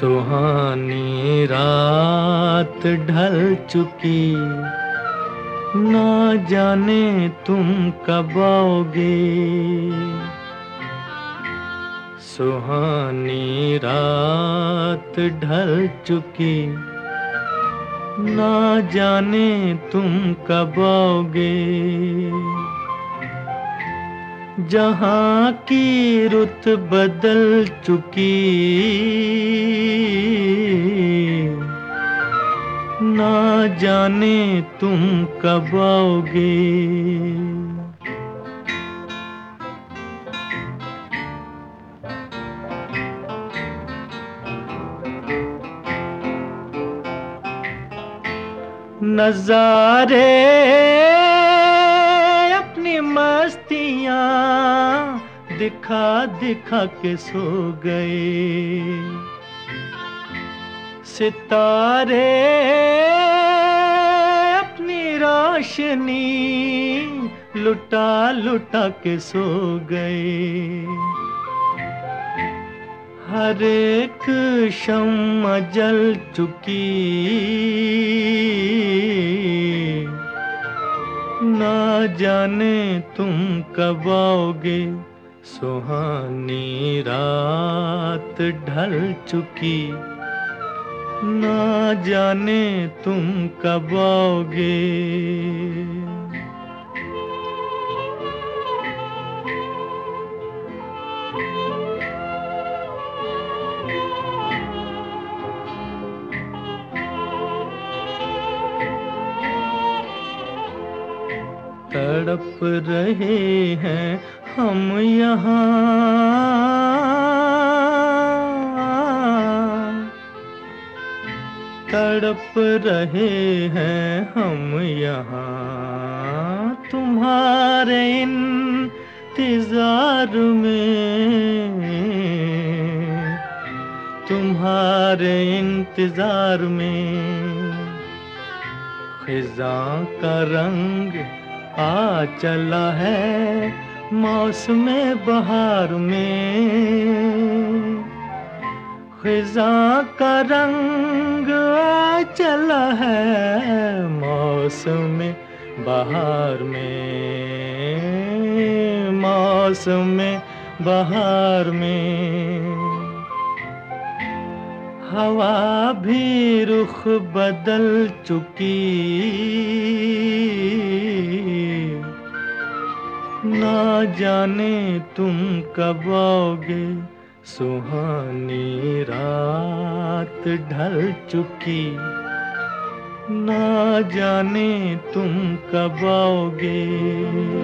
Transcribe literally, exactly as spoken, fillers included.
सुहानी रात ढल चुकी, ना जाने तुम कब आओगे। सुहानी रात ढल चुकी, ना जाने तुम कब आओगे। जहाँ की रुत बदल चुकी, ना जाने तुम कब आओगे। नज़ारे अपनी मस्तियाँ दिखा दिखा के सो गए। सितारे अपनी रोशनी लुटा लुटा के सो गए। हर एक शम्मा जल चुकी, ना जाने तुम कब आओगे। सुहानी रात ढल चुकी, ना जाने तुम कब आओगे। तड़प रहे हैं हम यहाँ, तड़प रहे हैं हम यहाँ, तुम्हारे इंतजार में, तुम्हारे इंतजार में। खिज़ां का रंग आ चला है मौसमे बहार में। खिज़ां का रंग आ चला है मौसमे बहार में, मौसमे बहार में। हवा भी रुख बदल चुकी, ना जाने तुम कब आओगे। सुहानी रात ढल चुकी, ना जाने तुम कब आओगे।